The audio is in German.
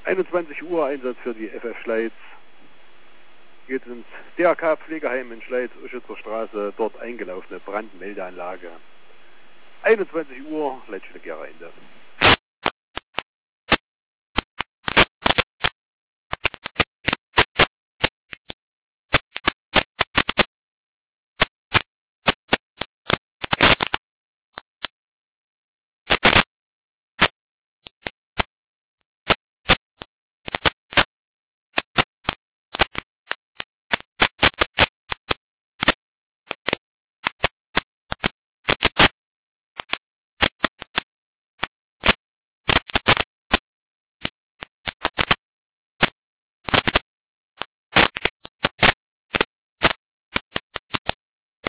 21 Uhr Einsatz für die FF Schleiz. Geht ins DRK Pflegeheim in Schleiz, Uschützer Straße, dort eingelaufene Brandmeldeanlage. 21 Uhr, Leitstelle Gera Ende.